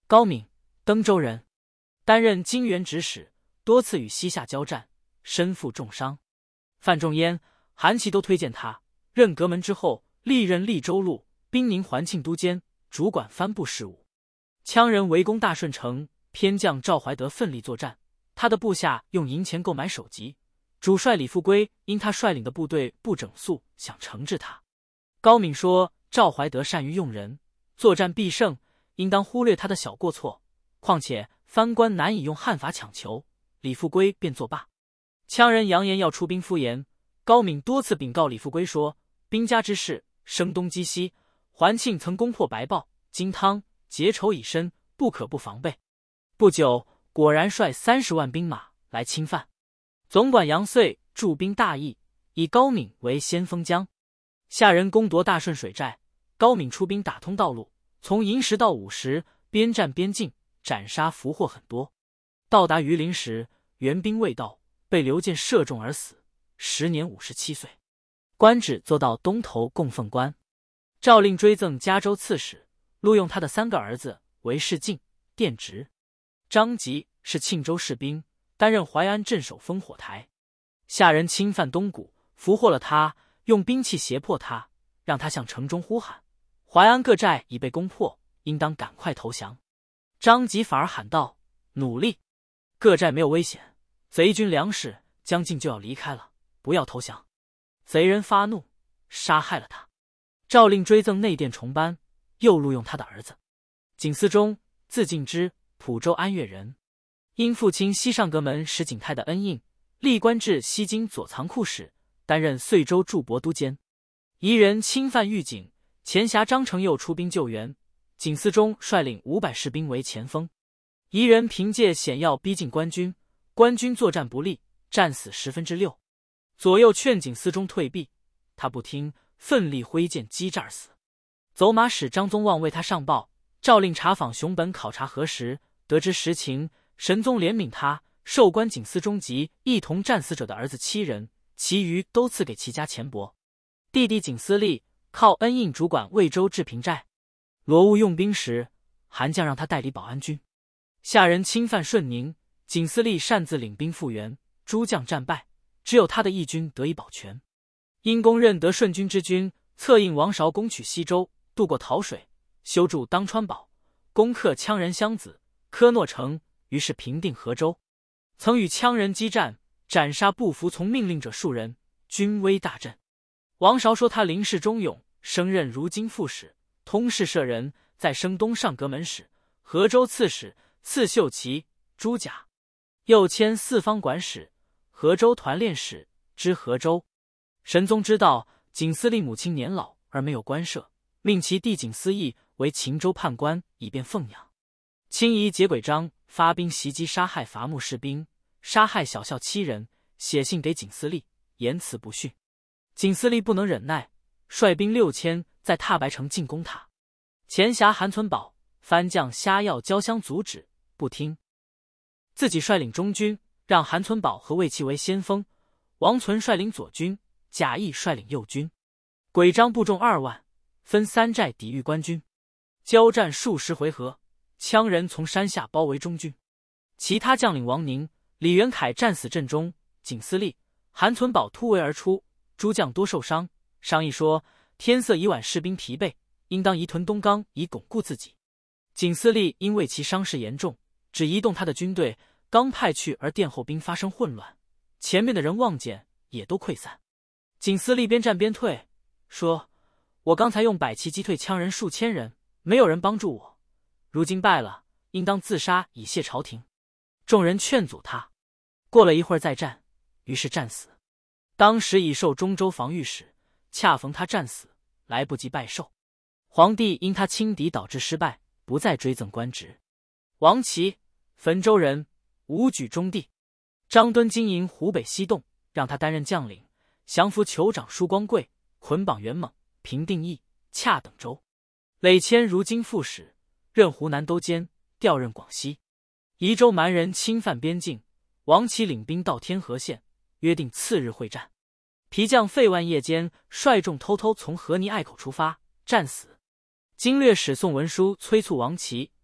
高敏，登州人，担任金元指使，多次与西夏交战，身负重伤。范仲淹、韩琦都推荐他。任阁门之后，历任利州路、兵宁环庆都监，主管藩部事务。羌人围攻大顺城，偏将赵怀德奋力作战，他的部下用银钱购买首级。主帅李富归因他率领的部队不整肃，想惩治他。高敏说赵怀德善于用人，作战必胜，应当忽略他的小过错，况且藩官难以用汉法强求，李富归便作罢。羌人扬言要出兵敷衍，高敏多次禀告李富归说，兵家之事，声东击西，环庆曾攻破白豹、金汤，结仇已深，不可不防备。不久，果然率30万兵马来侵犯。总管杨遂驻兵大邑，以高敏为先锋将。夏人攻夺大顺水寨，高敏出兵打通道路，从银石到武石，边战边进，斩杀俘获很多。到达榆林时，援兵未到，被刘建射中而死，时年57岁。官职做到东头供奉官。诏令追赠嘉州刺史，录用他的3个儿子为侍进、殿直。张吉是庆州士兵，担任淮安镇守烽火台。夏人侵犯东谷，俘获了他，用兵器胁迫他，让他向城中呼喊：淮安各寨已被攻破，应当赶快投降。张吉反而喊道：努力，各寨没有危险，贼军粮食将近就要离开了，不要投降。贼人发怒，杀害了他。诏令追赠内殿重班，又录用他的儿子景思忠，字敬之，蒲州安岳人，因父亲西上阁门石景泰的恩应，历官至西京左藏库使，担任遂州驻博都监。夷人侵犯御景，前辖张承佑出兵救援，景思忠率领500士兵为前锋。夷人凭借险要逼近官军，官军作战不利，战死6/10。左右劝景思忠退避，他不听，奋力挥剑击诈而死。走马使张宗望为他上报，诏令查访熊本考察核实，得知实情，神宗怜悯他，授官景思忠及一同战死者的儿子7人，其余都赐给其家钱帛。弟弟景思立靠恩应主管魏州治平寨。罗务用兵时，韩将让他代理保安军。夏人侵犯顺宁，景思立擅自领兵复原，诸将战败，只有他的义军得以保全。因公认得顺军之军，策应王韶攻取西周，渡过洮水，修筑当川堡，攻克羌人襄子、科诺城，于是平定河州。曾与羌人激战，斩杀不服从命令者数人，军威大振。王韶说他临事忠勇，升任如今副使，通事舍人，再升东上阁门使、河州刺史，赐绣旗、朱甲，又迁四方管使、河州团练使，知河州。神宗知道景思立母亲年老而没有官舍，命其弟景思义为秦州判官，以便奉养。清夷劫轨章发兵袭击杀害伐木士兵，杀害小校7人，写信给景思立，言辞不逊。景思立不能忍耐，率兵6000在踏白城进攻他。前辖韩存宝、番将虾药交相阻止，不听，自己率领中军，让韩存宝和魏齐为先锋，王存率领左军，贾谊率领右军。轨章部众2万，分3寨抵御官军。交战数十回合，羌人从山下包围中军。其他将领王宁、李元凯战死阵中，景思立、韩存宝突围而出，诸将多受伤。商议说，天色已晚，士兵疲惫，应当移屯东冈以巩固自己。景思立因为其伤势严重，只移动他的军队，刚派去而殿后兵发生混乱，前面的人望见也都溃散。景思立边战边退，说：我刚才用百骑击退羌人数千人，没有人帮助我，如今败了，应当自杀以谢朝廷。众人劝阻他，过了一会儿再战，于是战死。当时已授中州防御使，恰逢他战死，来不及拜寿。皇帝因他轻敌导致失败，不再追赠官职。王琦，汾州人，武举中帝。张敦经营湖北西洞，让他担任将领，降服酋长舒光贵，捆绑元猛，平定邑、洽等州。累迁如今副使，任湖南都监，调任广西。宜州蛮人侵犯边境，王琦领兵到天河县，约定次日会战。皮将费万夜间率众偷偷从河泥隘口出发，战死。经略使送文书催促王琦，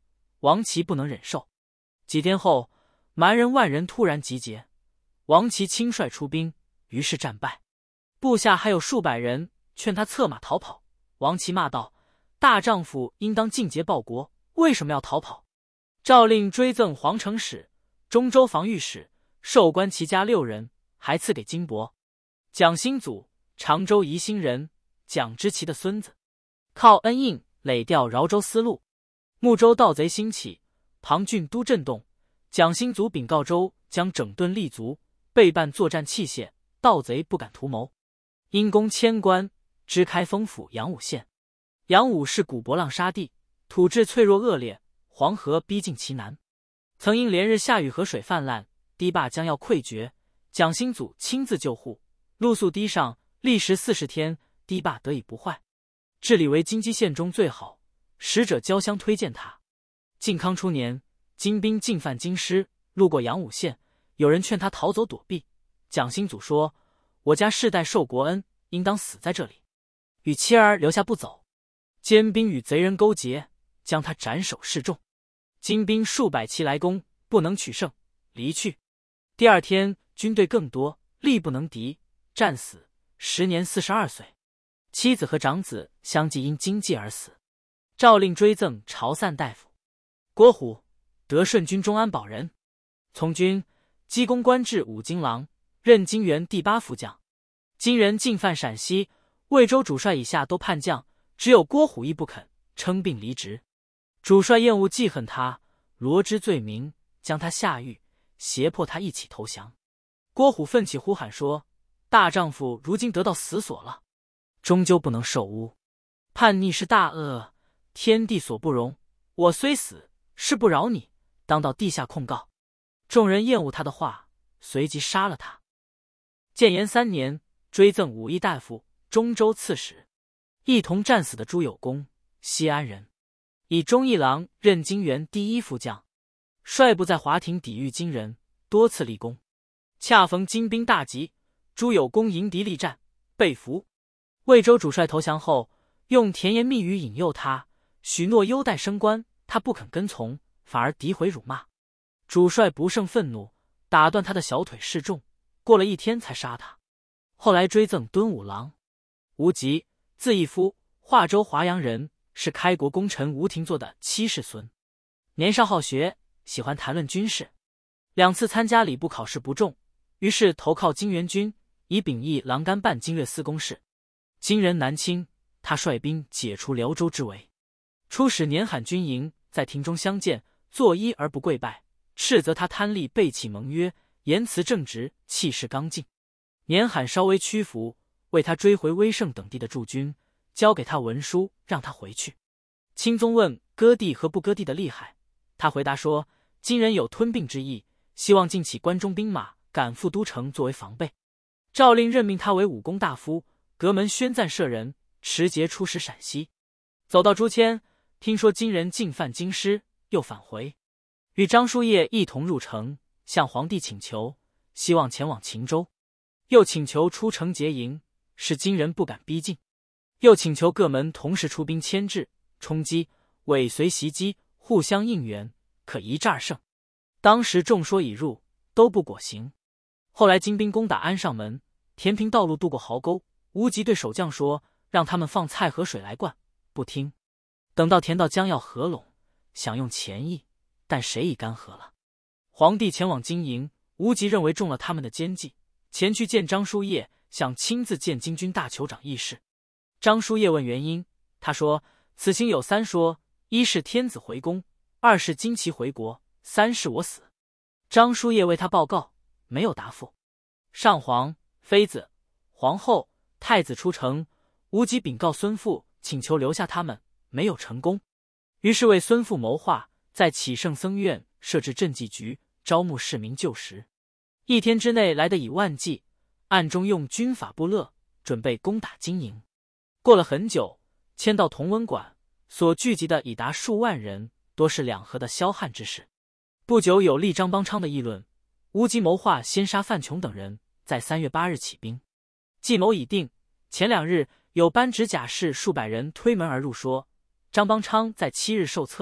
王琦不能忍受。几天后，蛮人万人突然集结，王琦亲率出兵，于是战败。部下还有数百人劝他策马逃跑。王琦骂道：“大丈夫应当尽节报国，为什么要逃跑？”诏令追赠皇城使、中州防御使，授官其家6人，还赐给金帛。蒋兴祖，常州宜兴人，蒋之奇的孙子，靠恩应累调饶州司路。睦州盗贼兴起，庞俊都震动，蒋兴祖禀告州将整顿立足，备办作战器械，盗贼不敢图谋。因攻迁关，支开封府阳武县。阳武是古博浪沙地，土质脆弱恶劣，黄河逼近其南，曾因连日下雨河水泛滥，堤坝将要溃决，蒋兴祖亲自救护，露宿堤上，历时40天，堤坝得以不坏，治理为金鸡县中最好，使者交相推荐他。靖康初年，金兵进犯京师，路过阳武县，有人劝他逃走躲避。蒋兴祖说：“我家世代受国恩，应当死在这里，与妻儿留下不走。”监兵与贼人勾结，将他斩首示众。金兵数百骑来攻，不能取胜，离去。第二天，军队更多，力不能敌，战死，时年42岁。妻子和长子相继因经济而死。诏令追赠潮散大夫。郭虎，德顺军中安保人，从军，积功官至武京郎，任金元第8副将。金人进犯陕西，魏州主帅以下都叛将，只有郭虎亦不肯，称病离职。主帅厌恶记恨他，罗织罪名，将他下狱，胁迫他一起投降。郭虎奋起呼喊说：“大丈夫如今得到死所了，终究不能受污。叛逆是大恶，天地所不容。我虽死，誓不饶你，当到地下控告。”众人厌恶他的话，随即杀了他。建炎3年，追赠武义大夫、中州刺史。一同战死的朱有功，西安人，以忠义郎任金元第1副将，率部在华亭抵御金人，多次立功。恰逢金兵大集，朱有功迎敌力战，被俘。魏州主帅投降后，用甜言蜜语引诱他，许诺优待升官，他不肯跟从，反而诋毁辱骂。主帅不胜愤怒，打断他的小腿示众，过了1天才杀他。后来追赠敦武郎。吴吉，字义夫，华州华阳人，是开国功臣吴廷祚的7世孙。年少好学，喜欢谈论军事，2次参加礼部考试不中，于是投靠金元军，以秉义郎干办经略司公事。金人南侵，他率兵解除辽州之围。出使年罕军营，在庭中相见，作揖而不跪拜，斥责他贪利背弃盟约，言辞正直，气势刚劲。年罕稍微屈服，为他追回威胜等地的驻军，交给他文书，让他回去。钦宗问割地和不割地的厉害，他回答说：金人有吞并之意，希望尽起关中兵马，赶赴都城作为防备。诏令任命他为武功大夫，阁门宣赞舍人，持节出使陕西。走到朱谦，听说金人进犯京师，又返回，与张叔夜一同入城，向皇帝请求，希望前往秦州，又请求出城结营，使金人不敢逼近，又请求各门同时出兵牵制、冲击、尾随袭击，互相应援，可一战而胜。当时众说已入，都不果行。后来金兵攻打安上门，填平道路，渡过壕沟。吴吉对守将说，让他们放菜和水来灌，不听。等到填到将要合拢，想用钱役，但谁已干涸了。皇帝前往金营，吴吉认为中了他们的奸计，前去见张叔夜，想亲自见金军大酋长议事。张叔夜问原因，他说：此行有3说，一是天子回宫，二是金旗回国，三是我死。张叔夜为他报告，没有答复。上皇、妃子、皇后、太子出城，吴吉禀告孙父，请求留下他们，没有成功。于是为孙父谋划，在启圣僧院设置赈济局，招募市民救食。1天之内来得以万计，暗中用军法部勒，准备攻打金营。过了很久，迁到同文馆，所聚集的已达数万人，多是两河的骁悍之士。不久有立张邦昌的议论，吴吉谋划先杀范琼等人，在3月8日起兵。计谋已定，前2日有班指甲士数百人推门而入，说张邦昌在7日受册，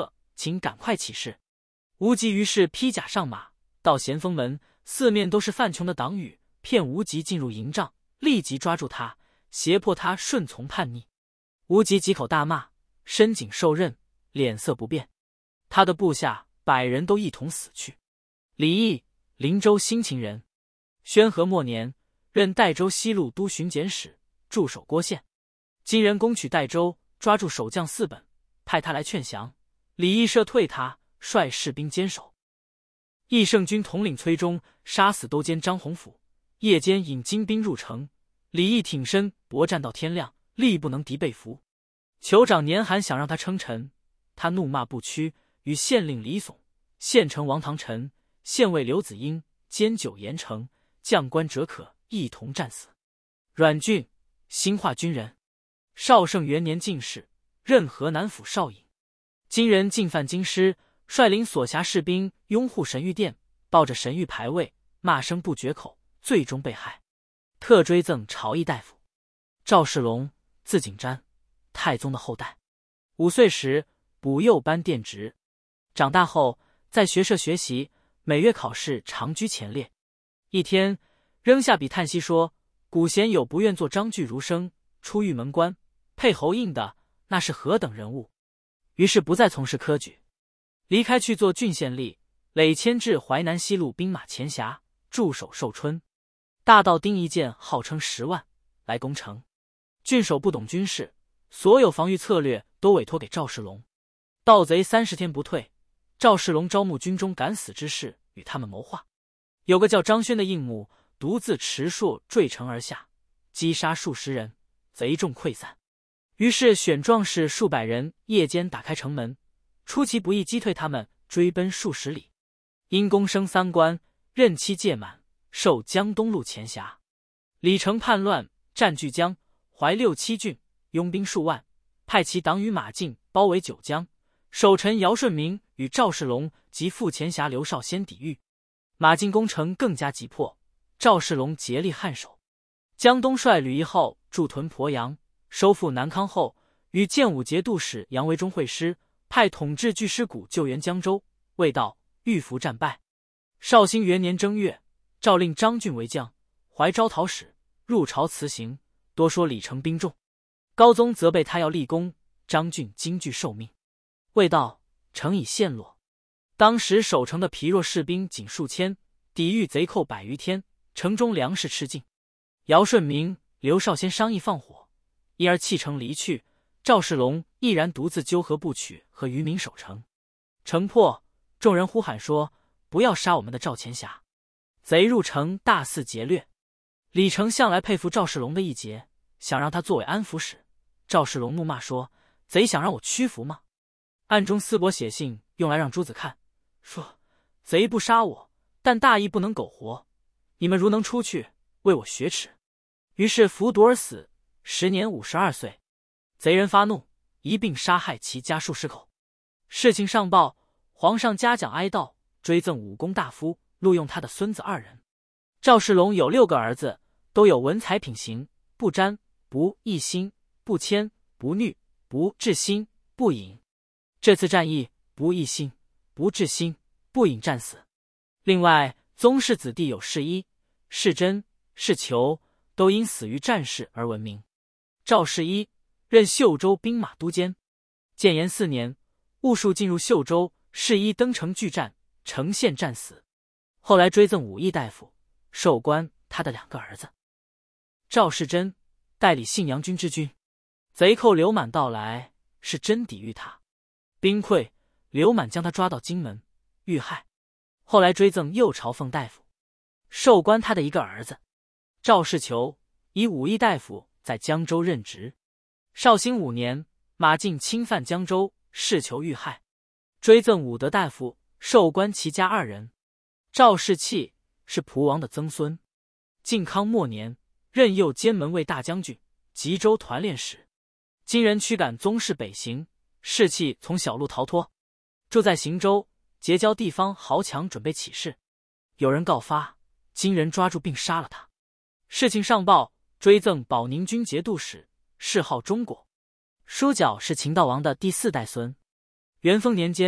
请赶快起事。无极于是披甲上马，到咸丰门，四面都是范琼的党羽，骗无极进入营帐，立即抓住他，胁迫他顺从叛逆。无极几口大骂，深颈受刃，脸色不变。他的部下100人都一同死去。李毅，灵州兴勤人，宣和末年任代州西路都巡检使，驻守郭县。金人攻取代州，抓住守将4本，派他来劝降。李毅撤退他，率士兵坚守。义胜军统领崔忠杀死都监张宏甫，夜间引精兵入城，李毅挺身搏战到天亮，力不能敌，被俘。酋长年寒想让他称臣，他怒骂不屈，与县令李耸、县丞王唐臣、县尉刘子英、监九严城、将官者可一同战死。阮俊，兴化军人，绍圣元年进士，任河南府少尹。金人进犯京师，率领所辖士兵拥护神谕殿，抱着神谕牌位，骂声不绝口，最终被害。特追赠朝议大夫。赵世龙，字景瞻，太宗的后代。5岁时补幼班殿职，长大后在学社学习，每月考试常居前列。一天扔下笔叹息说：“古贤有不愿做张巨儒生，出狱门关，配侯印的，那是何等人物？”于是不再从事科举，离开去做郡县吏，累迁至淮南西路兵马前辖，驻守寿春。大盗丁一件号称10万来攻城，郡守不懂军事，所有防御策略都委托给赵世龙。盗贼30天不退，赵世龙招募军中敢死之士与他们谋划。有个叫张轩的应募，独自持槊坠城而下，击杀数十人，贼众溃散。于是选壮士数百人，夜间打开城门，出其不意击退他们，追奔数十里。因功升3官，任期届满，授江东路前辖。李成叛乱，占据江淮6、7郡，拥兵数万，派其党羽马进包围九江。守臣姚顺明与赵世龙及副前辖刘绍先抵御，马进攻城更加急迫，赵世龙竭力捍守。江东率吕一号驻屯鄱阳，收复南康后，与建武节度使杨维忠会师，派统制巨师谷救援江州，未到，遇伏战败。绍兴元年正月，诏令张俊为将，怀招讨使，入朝辞行，多说李成兵众。高宗责备他要立功，张俊惊惧受命。未到，城已陷落。当时守城的疲弱士兵仅数千，抵御贼寇100余天，城中粮食吃尽。姚顺明、刘绍先商议放火，因而弃城离去。赵世龙毅然独自纠合部曲和渔民守城。城破，众人呼喊说：“不要杀我们的赵前辖！”贼入城，大肆劫掠。李成向来佩服赵世龙的义节，想让他作为安抚使。赵世龙怒骂说：“贼想让我屈服吗？”暗中司伯写信用来让诸子看，说：“贼不杀我，但大义不能苟活。你们如能出去，为我雪耻。”于是服毒而死，时年52岁。贼人发怒，一并杀害其家数十口。事情上报，皇上嘉奖哀悼，追赠武功大夫，录用他的孙子2人。赵世龙有6个儿子，都有文采品行，不沾，不异心，不谦，不佞，不智心，不隐。这次战役，不异心，不智心，不隐战死。另外，宗室子弟有世一、世真、世求，都因死于战事而闻名。赵世一任秀州兵马都监，建炎4年，兀术进入秀州，世一登城拒战，城陷战死。后来追赠武义大夫，授官他的2个儿子。赵世真代理信阳军之军，贼寇刘满到来，是真抵御他。兵溃，刘满将他抓到荆门，遇害。后来追赠右朝奉大夫，授官他的1个儿子。赵世求以武义大夫在江州任职。绍兴5年，马进侵犯江州，世求遇害，追赠武德大夫，授官其家2人。赵世器是蒲王的曾孙。靖康末年，任右监门卫大将军、吉州团练使。金人驱赶宗室北行，世器从小路逃脱，住在行州，结交地方豪强，准备起事。有人告发，金人抓住并杀了他。事情上报，追赠保宁军节度使，谥号忠果。舒角是秦悼王的第4代孙。元丰年间，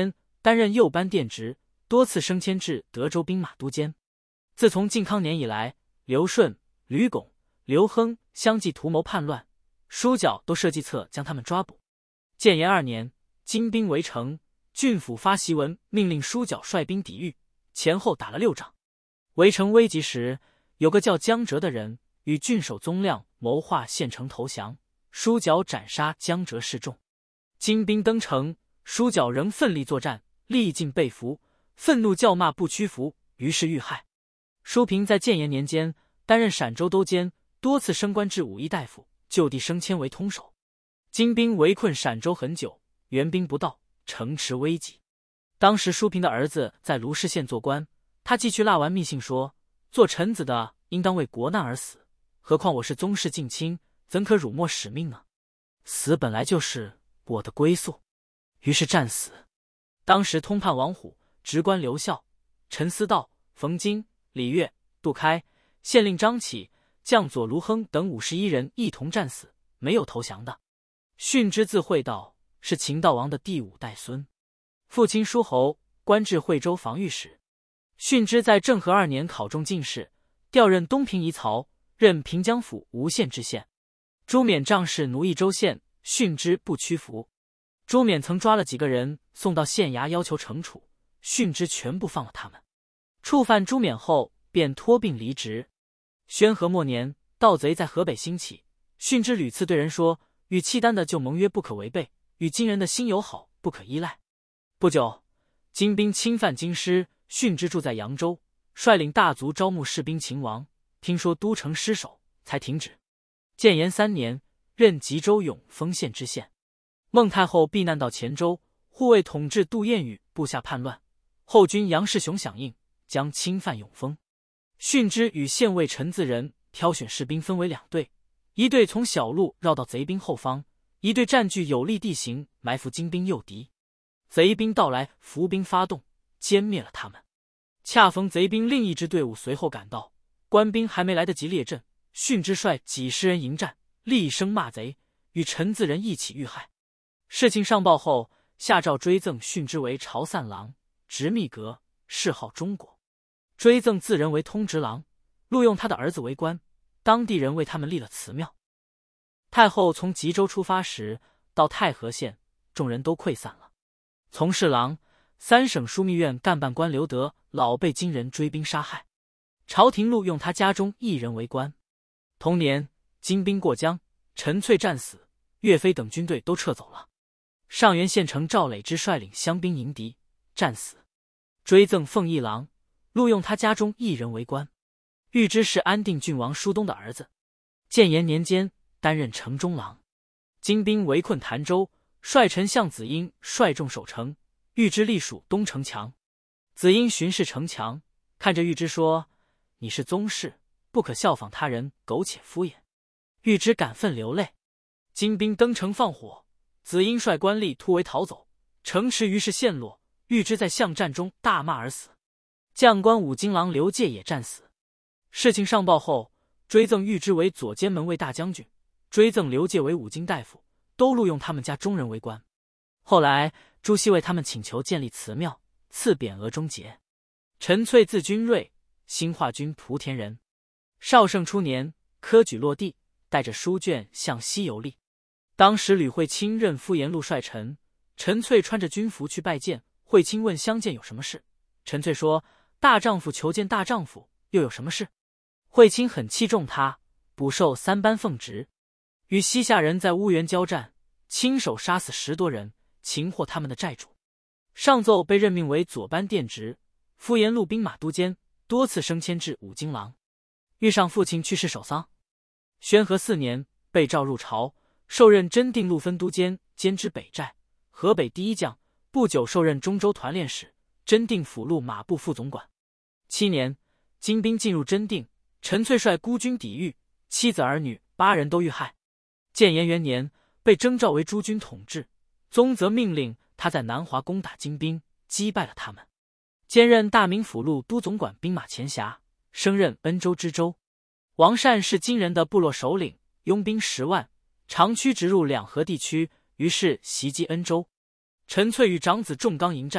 担任右班殿直，多次升迁至德州兵马都监。自从靖康年以来，刘顺、吕拱、刘亨相继图谋叛乱，书角都设计策将他们抓捕。建炎2年，金兵围城，郡府发檄文命令书角率兵抵御，前后打了6仗。围城危急时，有个叫江哲的人与郡守宗亮谋划献城投降，书角斩杀江哲示众。金兵登城，书角仍奋力作战，历尽被俘，愤怒叫骂不屈服，于是遇害。舒平在建炎年间担任陕州都监，多次升官至武义大夫，就地升迁为通守。金兵围困陕州很久，援兵不到，城池危急。当时舒平的儿子在卢氏县做官，他寄去蜡丸密信说，做臣子的应当为国难而死，何况我是宗室近亲，怎可辱没使命呢？死本来就是我的归宿，于是战死。当时通判王虎、直官刘孝、陈思道、冯京、李岳、杜开、县令张启、将佐卢亨等51人一同战死，没有投降的。训之字惠道，是秦悼王的第5代孙，父亲舒侯，官至惠州防御使。训之在政和2年考中进士，调任东平夷曹，任平江府吴县知县。朱冕仗势奴役州县，训之不屈服。朱冕曾抓了几个人送到县衙要求惩处，训之全部放了他们。触犯朱冕后，便托病离职。宣和末年，盗贼在河北兴起，训之屡次对人说，与契丹的旧盟约不可违背，与金人的新友好不可依赖。不久，金兵侵犯京师，训之住在扬州，率领大族招募士兵勤王，听说都城失守，才停止。建炎3年，任吉州永丰县知县。孟太后避难到黔州，护卫统治杜彦宇部下叛乱，后军杨世雄响应，将侵犯永丰。训之与县尉陈自仁挑选士兵分为2队，一队从小路绕到贼兵后方，一队占据有利地形，埋伏金兵诱敌。贼兵到来，伏兵发动，歼灭了他们。恰逢贼兵另一支队伍随后赶到，官兵还没来得及列阵，训之率几十人迎战，厉声骂贼，与陈自仁一起遇害。事情上报后，下诏追赠训之为朝散郎，直秘阁，谥号中国。追赠自仁为通直郎，录用他的儿子为官，当地人为他们立了祠庙。太后从吉州出发时，到太和县，众人都溃散了。从事郎、3省枢密院干办官刘德老被金人追兵杀害，朝廷录用他家中1人为官。同年，金兵过江，陈粹战死，岳飞等军队都撤走了。上元县丞赵累之率领乡兵迎敌，战死。追赠奉义郎，录用他家中1人为官。预知是安定郡王舒东的儿子。建炎年间，担任城中郎。金兵围困潭州，帅臣向子婴率众守城，预知隶属东城墙。子婴巡视城墙，看着预知说：“你是宗室，不可效仿他人苟且敷衍。”预知感愤流泪。金兵登城放火，子婴率官吏突围逃走，城池于是陷落。预知在巷战中大骂而死。将官武金郎刘介也战死。事情上报后，追赠预知为左监门卫大将军，追赠刘介为武经大夫，都录用他们家中人为官。后来朱熹为他们请求建立祠庙，赐匾额中节。陈粹字君瑞，兴化军莆田人。绍圣初年，科举落地，带着书卷向西游历。当时吕惠卿任敷延路帅臣，陈粹穿着军服去拜见。惠卿问相见有什么事，陈粹说：“大丈夫求见大丈夫，又有什么事？”惠卿很器重他，补授3班奉职。与西夏人在乌源交战，亲手杀死10多人，擒获他们的寨主。上奏被任命为左班殿直，敷延路兵马都监，多次升迁至武经郎。遇上父亲去世守丧。宣和4年，被召入朝，受任真定路分都监，兼知北寨，河北第1将。不久受任中州团练使，真定府路马步副总管。7年，金兵进入真定，陈粹率孤军抵御，妻子儿女8人都遇害。建炎元年，被征召为诸军统制，宗则命令他在南华攻打金兵，击败了他们。兼任大名府路都总管兵马前辖，升任恩州知州。王善是金人的部落首领，拥兵10万，长驱直入两河地区，于是袭击恩州。陈粹与长子仲刚迎战，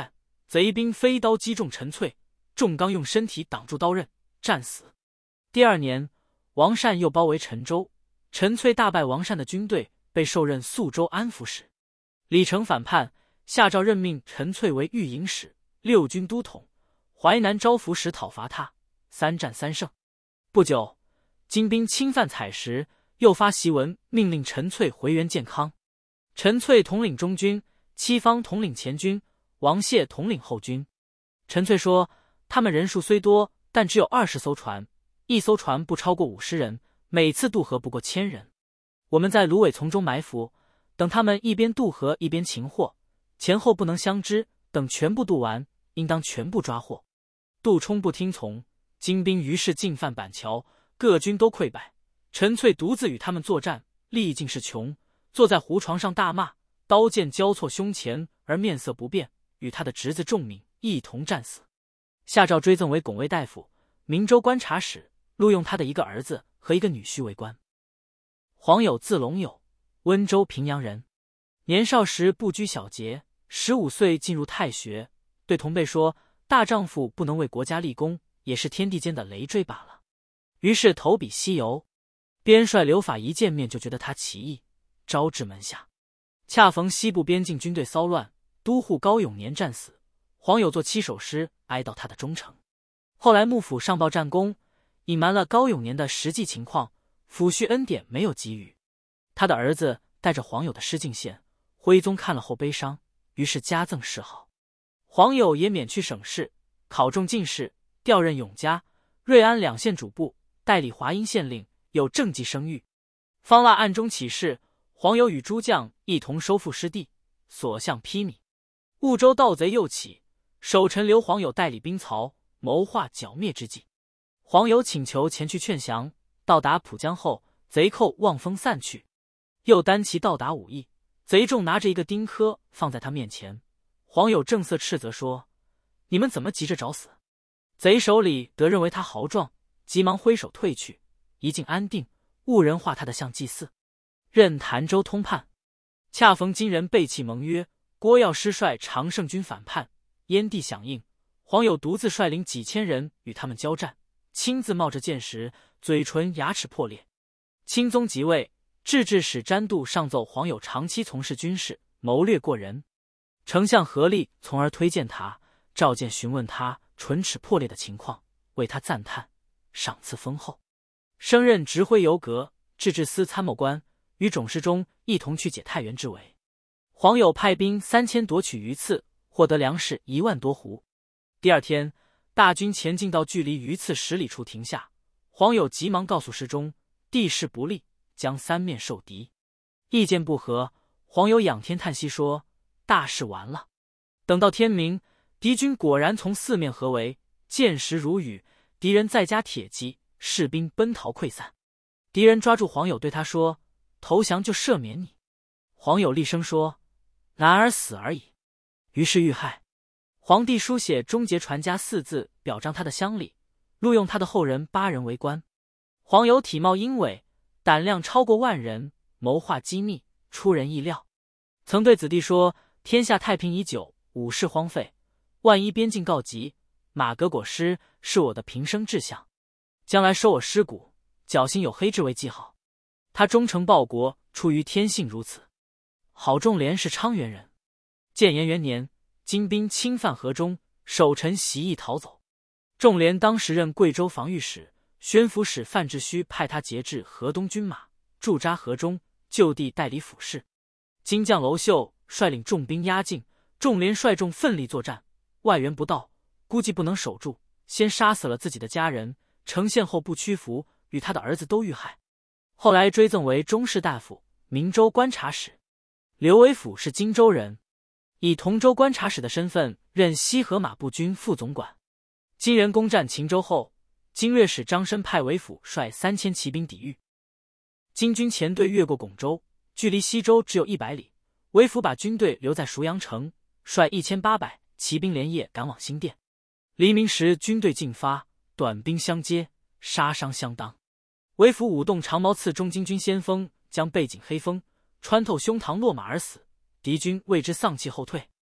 贼兵飞刀击中陈粹，仲刚用身体挡住刀刃，战死。第二年，王善又包围陈州，陈粹大败王善的军队，被授任宿州安抚使。李成反叛，下诏任命陈粹为御营使、六军都统，淮南招抚使讨伐他，3战3胜。不久，金兵侵犯采石，又发檄文命令陈粹回援建康。陈粹统领中军，戚方统领前军，王谢统领后军。陈粹说，他们人数虽多，但只有20艘船，一艘船不超过50人，每次渡河不过1000人。我们在芦苇丛中埋伏，等他们一边渡河一边擒获，前后不能相知，等全部渡完，应当全部抓获。杜充不听从，金兵于是进犯板桥，各军都溃败。陈粹独自与他们作战，历尽是穷，坐在胡床上大骂，刀剑交错胸前，而面色不变，与他的侄子仲敏一同战死。下诏追赠为拱卫大夫、明州观察使，录用他的一个儿子和一个女婿为官。黄友字龙友，温州平阳人。年少时不拘小节，15岁进入太学，对同辈说，大丈夫不能为国家立功，也是天地间的累赘罢了。于是投笔西游。边帅刘法一见面就觉得他奇异，招至门下。恰逢西部边境军队骚乱，都护高永年战死，黄友作7首诗哀悼他的忠诚。后来幕府上报战功，隐瞒了高永年的实际情况，抚恤恩典没有给予。他的儿子带着黄友的诗进献，徽宗看了后悲伤，于是加赠谥号。黄友也免去省事，考中进士，调任永嘉、瑞安2县主簿，代理华阴县令，有政绩声誉。方腊暗中起事，黄友与诸将一同收复失地，所向披靡。婺州盗贼又起，守臣留黄友代理兵曹，谋划剿灭之计。黄友请求前去劝降，到达浦江后，贼寇望风散去。又单骑到达武义，贼众拿着一个钉轲放在他面前，黄友正色斥责说：“你们怎么急着找死？”贼手里得认为他豪壮，急忙挥手退去。一境安定，婺人化他的像祭祀，任潭州通判。恰逢金人背弃盟约，郭耀师率常胜军反叛，燕地响应，黄友独自率领几千人与他们交战，亲自冒着箭时，嘴唇牙齿破裂。钦宗即位，制置使詹度上奏黄友长期从事军事，谋略过人。丞相何力从而推荐他，召见询问他唇齿破裂的情况，为他赞叹，赏赐丰厚。升任直徽游阁、制置司参谋官，与种师中一同去解太原之围。黄友派兵3000夺取榆次，获得粮食1万多斛。第二天，大军前进到距离榆次10里处停下，黄友急忙告诉师中，地势不利，将3面受敌。意见不合，黄友仰天叹息说：“大事完了。”等到天明，敌军果然从4面合围，箭石如雨，敌人再加铁骑，士兵奔逃溃散。敌人抓住黄友，对他说：“投降就赦免你。”黄友厉声说：“男儿死而已。”于是遇害。皇帝书写“终结传家”4字，表彰他的乡里，录用他的后人8人为官。黄友体貌英伟，胆量超过万人，谋划机密，出人意料。曾对子弟说：“天下太平已久，武士荒废，万一边境告急，马革裹尸是我的平生志向。将来收我尸骨，侥幸有黑痣为记号。”他忠诚报国，出于天性如此。郝仲廉是昌原人。建炎元年，金兵侵犯河中，守臣袭役逃走。仲廉当时任贵州防御使，宣抚使范志虚派他节制河东军马，驻扎河中，就地代理府事。金将娄秀率领重兵压境，仲廉率众奋力作战，外援不到，估计不能守住，先杀死了自己的家人，呈现后不屈服，与他的儿子都遇害。后来追赠为中士大夫、明州观察使。刘维甫是荆州人，以同州观察使的身份任西河马步军副总管。金人攻占秦州后，经略使张申派维甫率3000骑兵抵御。金军前队越过巩州，距离西州只有100里，维甫把军队留在熟阳城，率1800骑兵连夜赶往新店。黎明时军队进发，短兵相接，杀伤相当。维甫舞动长矛刺中金军先锋，将背颈黑风穿透胸膛，落马而死。敌军为之丧气后退。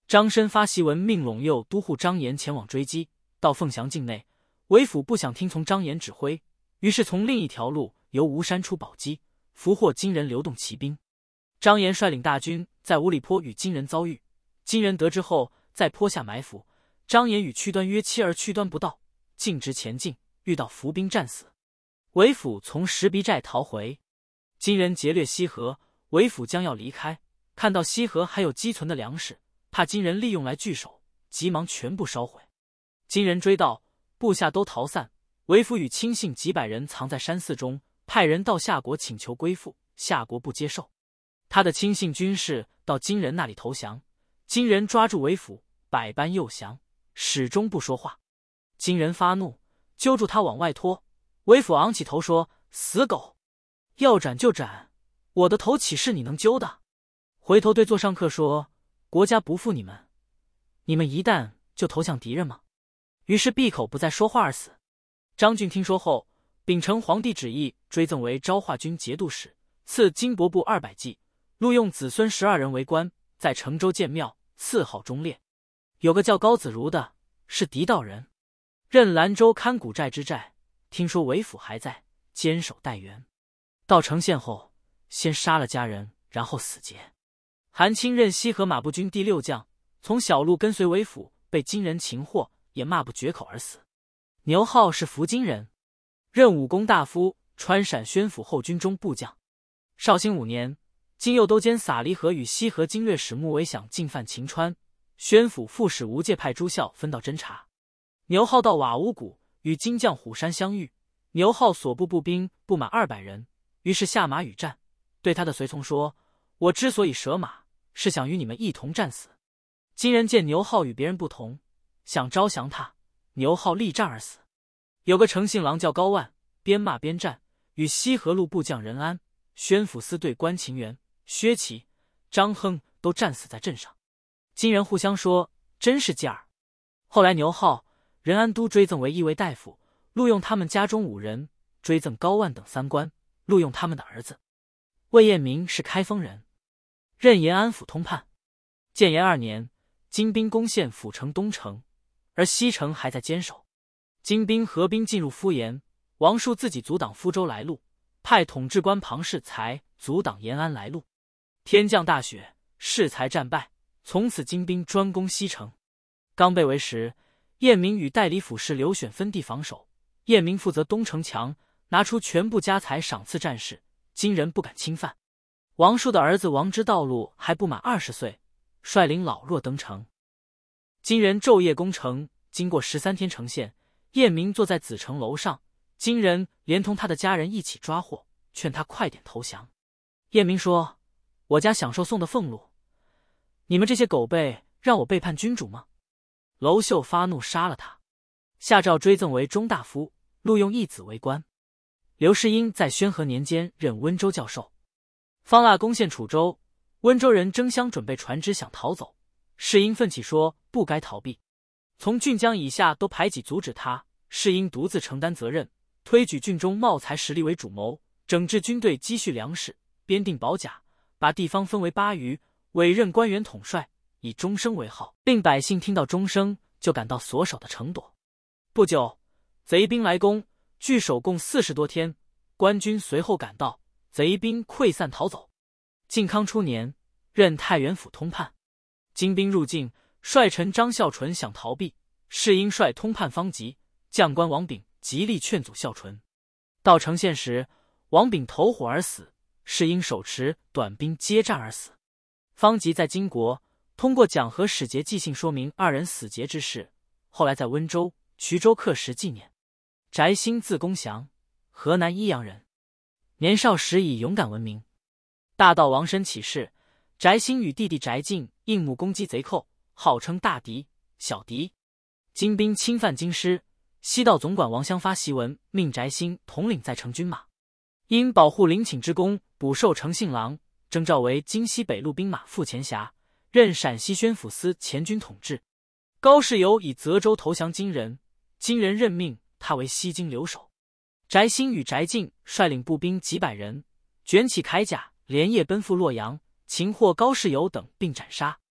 张申发檄文，命陇右都护张延前往追击。到凤翔境内，韦府不想听从张延指挥，于是从另一条路由吴山出宝鸡，俘获金人，流动骑兵。张延率领大军在五里坡与金人遭遇，金人得知后在坡下埋伏，张延与屈端约期而屈端不到，径直前进，遇到伏兵战死。韦府从石鼻寨逃回，金人劫掠西河，韦府将要离开，看到西河还有积存的粮食，怕金人利用来据守，急忙全部烧毁。金人追到，部下都逃散，韦府与亲信几百人藏在山寺中，派人到夏国请求归附，夏国不接受。他的亲信军士到金人那里投降，金人抓住韦府，百般诱降，始终不说话。金人发怒，揪住他往外拖。韦府昂起头说：“死狗，要斩就斩，我的头岂是你能揪的？”回头对座上客说：“国家不负你们，你们一旦就投向敌人吗？”于是闭口不再说话而死。张俊听说后，秉承皇帝旨意，追赠为昭化军节度使，赐金帛布200骑，录用子孙12人为官，在成州建庙，赐号忠烈。有个叫高子如的，是狄道人，任兰州看古寨之寨。听说韦府还在，坚守待援。到城县后，先杀了家人，然后死节。韩钦任西河马步军第6将，从小路跟随韦府，被金人擒获，也骂不绝口而死。牛浩是福津人，任武功大夫，川陕宣府后军中部将。绍兴5年，金右都监撒离合与西河经略使穆维想进犯秦川，宣府副使吴介派朱孝分道侦察。牛浩到瓦屋谷与金将虎山相遇，牛浩所部步兵不满200人，于是下马与战，对他的随从说：“我之所以舍马，是想与你们一同战死。”金人见牛浩与别人不同，想招降他，牛浩力战而死。有个诚信郎叫高万，边骂边战，与西河路部将任安、宣府司队关秦元、薛琦、张亨都战死在阵上。金人互相说：“真是劲儿。”后来牛浩、任安都追赠为义卫大夫，录用他们家中5人，追赠高万等3官，录用他们的儿子。魏彦明是开封人，任延安府通判。建炎2年，金兵攻陷府城东城，而西城还在坚守。金兵合兵进入敷延，王树自己阻挡福州来路，派统制官庞世才阻挡延安来路。天降大雪，世才战败，从此金兵专攻西城。刚被围时，彦明与代理府事刘选分地防守，彦明负责东城墙，拿出全部家财赏赐战士，金人不敢侵犯。王树的儿子王之道路还不满20岁，率领老弱登城。金人昼夜攻城，经过13天城陷，彦明坐在子城楼上，金人连同他的家人一起抓获，劝他快点投降。彦明说：“我家享受送的俸禄，你们这些狗辈让我背叛君主吗？”娄秀发怒杀了他，下诏追赠为中大夫，录用义子为官。刘世英在宣和年间任温州教授。方腊攻陷楚州，温州人争相准备船只想逃走，世英奋起说不该逃避，从郡江以下都排挤阻止他，世英独自承担责任，推举郡中茂才实力为主谋，整治军队，积蓄粮食，编定保甲，把地方分为8余，委任官员统帅，以钟声为号，令百姓听到钟声就赶到所守的城躲。不久，贼兵来攻，据守共40多天，官军随后赶到，贼兵溃散逃走。靖康初年，任太原府通判。金兵入境，帅臣张孝纯想逃避，世英率通判方吉、将官王炳极力劝阻孝纯。到城县时，王炳投火而死，世英手持短兵接战而死。方吉在金国通过讲和使节寄信说明2人死节之事，后来在温州、衢州刻石纪念。翟兴字公祥，河南益阳人，年少时以勇敢闻名。大道王申起事，翟兴与弟弟翟进应募攻击贼寇，号称大敌、小敌。金兵侵犯京师，西道总管王襄发檄文，命翟兴统领在城军马，因保护陵寝之功，补授诚信郎，征召为京西北路兵马副前辖，任陕西宣抚司前军统制。高士游以泽州投降金人，金人任命他为西京留守。翟兴与翟进率领步兵几百人，卷起铠甲，连夜奔赴洛阳，擒获高士游等并斩杀。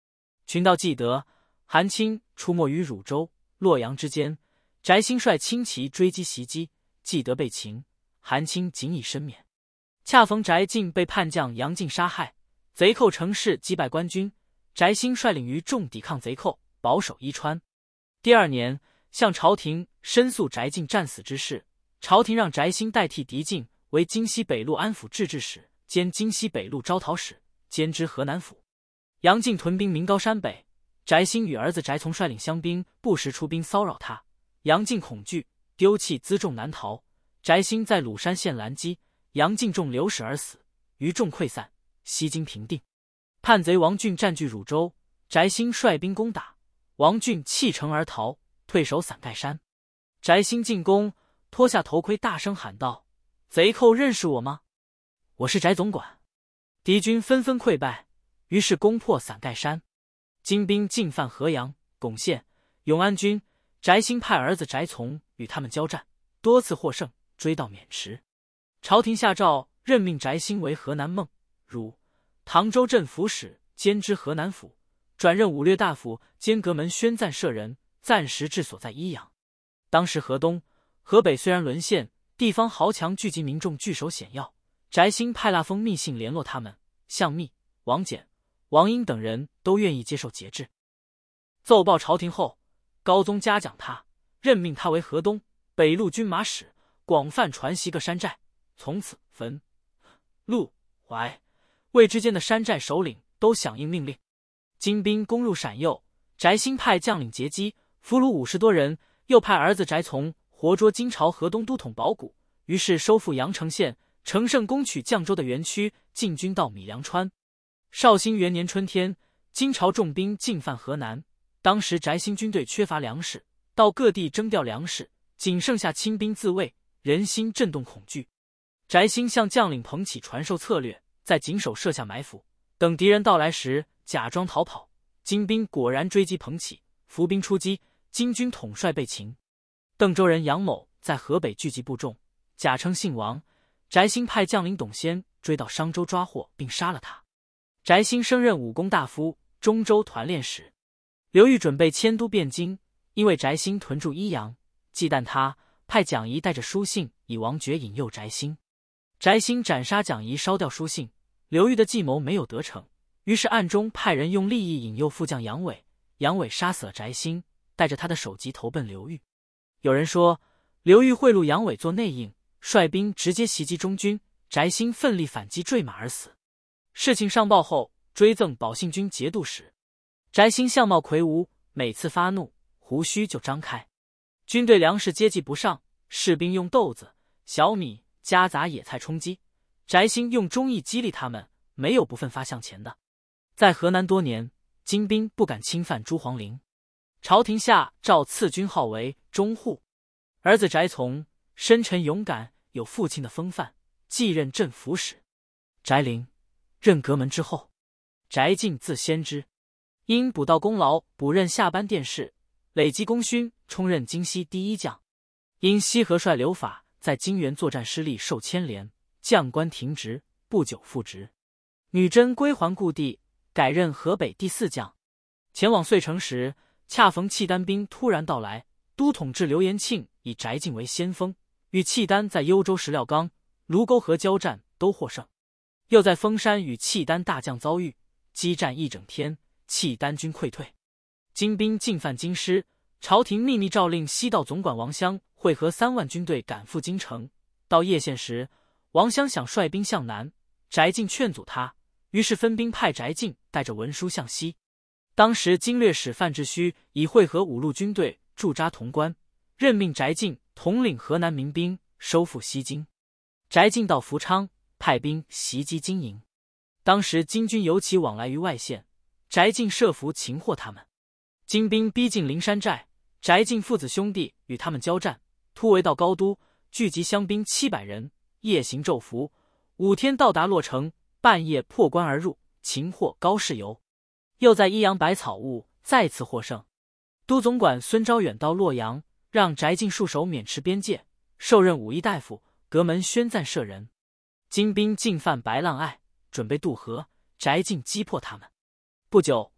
群盗既得，韩青出没于汝州、洛阳之间，翟兴率轻骑追击袭击，既得被擒，韩青仅以身免。恰逢翟进被叛将杨进杀害，贼寇乘势击败官军，翟兴率领余众抵抗贼寇，保守伊川。第2年，向朝廷申诉翟进战死之事，朝廷让翟兴代替狄进为京西北路安抚制置使兼京西北路招讨使，兼知河南府。杨进屯兵明高山北，翟兴与儿子翟从率领乡兵不时出兵骚扰他，杨进恐惧，丢弃辎重南逃。翟兴在鲁山县拦击，杨进中流矢而死，余众溃散，西京平定。叛贼王俊占据汝州，翟兴率兵攻打，王俊弃城而逃，退守伞盖山。翟兴进攻，脱下头盔，大声喊道：“贼寇认识我吗？我是翟总管。”敌军纷纷溃败，于是攻破伞盖山。金兵进犯河阳、巩县、永安军，翟兴派儿子翟从与他们交战，多次获胜，追到渑池。朝廷下诏任命翟兴为河南孟、汝、唐州镇抚使，兼知河南府，转任武略大夫兼阁门宣赞舍人，暂时治所在宜阳。当时河东、河北虽然沦陷，地方豪强聚集民众据守险要，翟兴派那封密信联络他们，向密、王翦、王英等人都愿意接受节制。奏报朝廷后，高宗嘉奖他，任命他为河东、北路军马使，广泛传习各山寨。从此汾、陆、淮、魏之间的山寨首领都响应命令。金兵攻入陕右，翟兴派将领截击，俘虏50多人，又派儿子翟从活捉金朝河东都统保谷，于是收复阳城县，乘胜攻取绛州的原区，进军到米良川。绍兴元年春天，金朝重兵进犯河南，当时翟兴军队缺乏粮食，到各地征调粮食，仅剩下轻兵自卫，人心震动恐惧。翟兴向将领彭启传授策略，在井首设下埋伏，等敌人到来时假装逃跑。金兵果然追击彭启，伏兵出击，金军统帅被擒。邓州人杨某在河北聚集部众，假称姓王。翟兴派将领董先追到商州抓获并杀了他。翟兴升任武功大夫、中州团练使。刘裕准备迁都汴京，因为翟兴屯驻宜阳，忌惮他，派蒋仪带着书信以王爵引诱翟兴。翟兴斩杀蒋仪，烧掉书信。刘裕的计谋没有得逞，于是暗中派人用利益引诱副将杨伟，杨伟杀死了翟兴，带着他的首级投奔刘裕。有人说刘裕贿赂杨伟做内应，率兵直接袭击中军，翟兴奋力反击，坠马而死。事情上报后，追赠保信军节度使。翟兴相貌魁梧，每次发怒，胡须就张开。军队粮食接济不上，士兵用豆子、小米、夹杂野菜充饥，翟兴用忠义激励他们，没有不奋发向前的。在河南多年，金兵不敢侵犯朱黄陵，朝廷下诏赐军号为中护。儿子翟从深沉勇敢，有父亲的风范，继任镇抚使。翟灵任阁门之后，翟进自先知，因补道功劳，补任下班殿试，累积功勋，充任京西第1将。因西河帅刘法在金原作战失利，受牵连，将官停职，不久复职。女真归还故地，改任河北第4将。前往遂城时，恰逢契丹兵突然到来，都统制刘延庆以翟进为先锋，与契丹在幽州石料岗、卢沟河交战，都获胜。又在丰山与契丹大将遭遇，激战1整天，契丹军溃退。金兵进犯京师，朝廷秘密诏令西道总管王襄会合3万军队赶赴京城。到叶县时，王襄想率兵向南，翟进劝阻他，于是分兵派翟进带着文书向西。当时经略使范志虚已会合5路军队驻扎潼关，任命翟进统领河南民兵，收复西京。翟进到福昌，派兵袭击金营。当时金军尤其往来于外县，翟进设伏擒获他们。金兵逼近灵山寨，翟进父子兄弟与他们交战，突围到高都，聚集乡兵700人，夜行昼伏，5天到达洛城，半夜破关而入，擒获高士游。又在宜阳百草坞再次获胜。都总管孙昭远到洛阳，让翟进戍守渑池边界，受任武义大夫、阁门宣赞舍人。金兵进犯白浪隘，准备渡河，翟进击破他们。不久，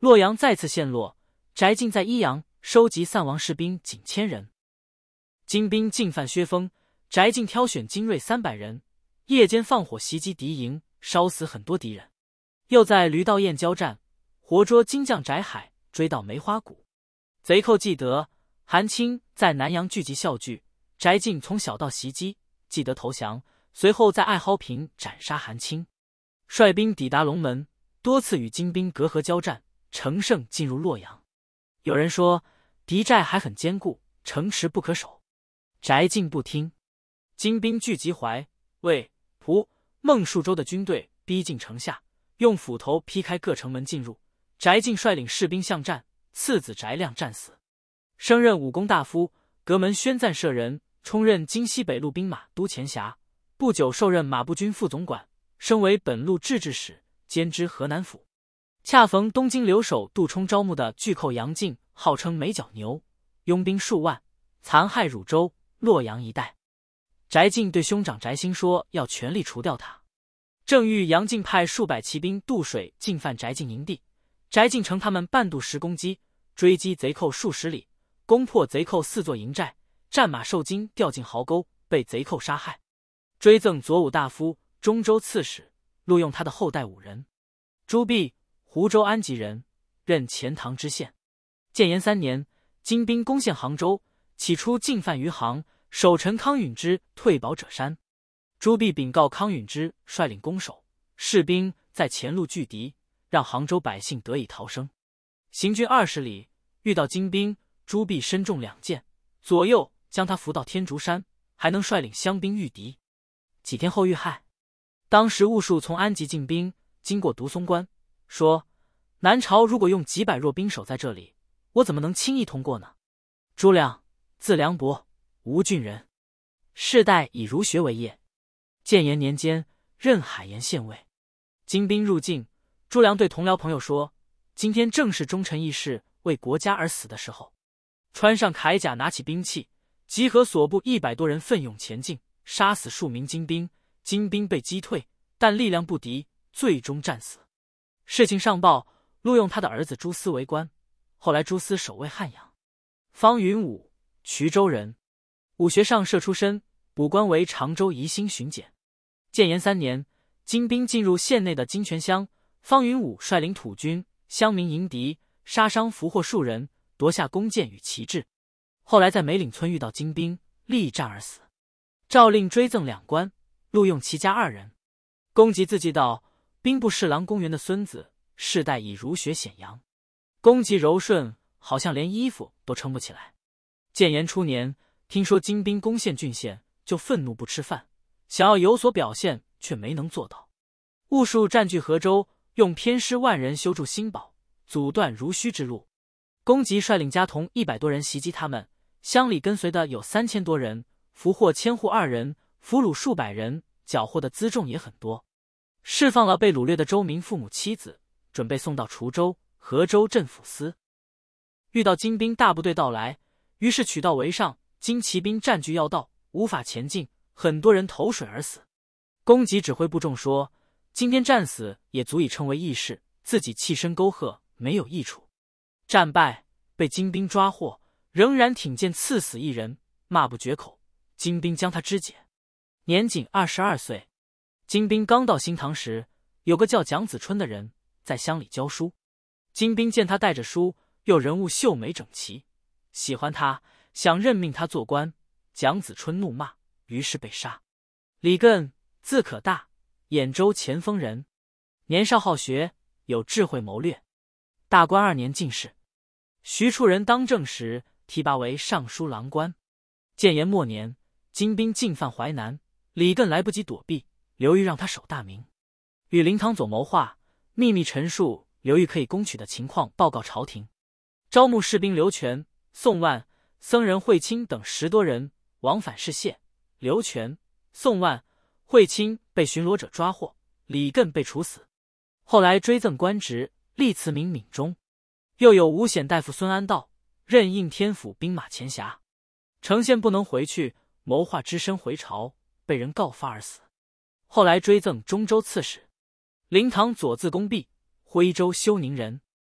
洛阳再次陷落。翟敬在益阳收集散亡士兵仅1000人。金兵进犯薛峰，翟敬挑选精锐300人，夜间放火袭击敌营，烧死很多敌人。又在驴道堰交战，活捉金将翟海，追到梅花谷。贼寇既得，韩青在南阳聚集校聚，翟敬从小道袭击，既得投降，随后在爱蒿坪斩杀韩青。率兵抵达龙门，多次与金兵隔河交战，乘胜进入洛阳。有人说敌寨还很坚固，城池不可守。翟敬不听，金兵聚集淮、魏、蒲、孟数州的军队逼近城下，用斧头劈开各城门进入。翟敬率领士兵相战，次子翟亮战死，升任武功大夫，阁门宣赞舍人，充任京西北路兵马都前辖。不久受任马步军副总管，升为本路制置使，兼知河南府。恰逢东京留守杜充招募的巨寇杨敬，号称美角牛，拥兵数万，残害汝州、洛阳一带。翟敬对兄长翟兴说要全力除掉他。正遇杨敬派数百骑兵渡水进犯翟敬营地，翟敬乘他们半渡时攻击，追击贼寇数十里，攻破贼寇4座营寨，战马受惊掉进壕沟，被贼寇杀害。追赠左武大夫、中州刺史，录用他的后代5人。朱弼，湖州安吉人，任钱塘知县。建炎3年，金兵攻陷杭州，起初进犯余杭，守臣康允之退保者山。朱弼禀告康允之率领攻守，士兵在前路拒敌，让杭州百姓得以逃生。行军20里，遇到金兵，朱弼身中2箭，左右将他扶到天竺山，还能率领乡兵御敌。几天后遇害。当时兀术从安吉进兵，经过独松关，说南朝如果用几百弱兵守在这里，我怎么能轻易通过呢？朱亮，字良伯，吴郡人，世代以儒学为业。建炎年间，任海盐县尉。金兵入境，朱良对同僚朋友说：“今天正是忠臣义士为国家而死的时候。”穿上铠甲，拿起兵器，集合所部100多人，奋勇前进，杀死数名金兵。金兵被击退，但力量不敌，最终战死。事情上报，录用他的儿子朱思为官。后来朱思守卫汉阳。方云武，衢州人，武学上社出身，补官为常州宜兴巡检。建炎3年，金兵进入县内的金泉乡，方云武率领土军、乡民迎敌，杀伤俘获数人，夺下弓箭与旗帜。后来在梅岭村遇到金兵，力战而死。诏令追赠2官，录用其家2人。公吉自记道：兵部侍郎公园的孙子，世代以儒学显扬。公吉柔顺，好像连衣服都撑不起来。建炎初年，听说金兵攻陷郡县，就愤怒不吃饭，想要有所表现，却没能做到。兀术占据河州，用偏师10000人修筑新堡，阻断濡须之路。公吉率领家童100多人袭击他们，乡里跟随的有3000多人，俘获千户2人，俘虏数百人，缴获的辎重也很多。释放了被掳掠的州民父母妻子，准备送到滁州、河州镇抚司。遇到金兵大部队到来，于是取道为上，金骑兵占据要道，无法前进，很多人投水而死。公吉指挥部众说：今天战死也足以称为义士，自己弃身沟壑，没有益处。战败，被金兵抓获，仍然挺剑刺死1人，骂不绝口。金兵将他肢解，年仅22岁。金兵刚到新塘时，有个叫蒋子春的人在乡里教书。金兵见他带着书，又人物秀美整齐，喜欢他，想任命他做官。蒋子春怒骂，于是被杀。李艮，字可大，兖州前锋人，年少好学，有智慧谋略。大观2年进士。徐处人当政时，提拔为尚书郎官。建炎末年，金兵进犯淮南，李艮来不及躲避，刘裕让他守大名，与灵堂左谋划，秘密陈述刘裕可以攻取的情况，报告朝廷。招募士兵刘全、宋万、僧人惠卿等10多人，往返示谢。刘全、宋万、惠卿被巡逻者抓获，李艮被处死。后来追赠官职，历慈名闽中。又有五显大夫孙安道，任应天府兵马前辖。丞相不能回去，谋划只身回朝，被人告发而死。后来追赠中州刺史。灵堂左字公弼，徽州休宁人。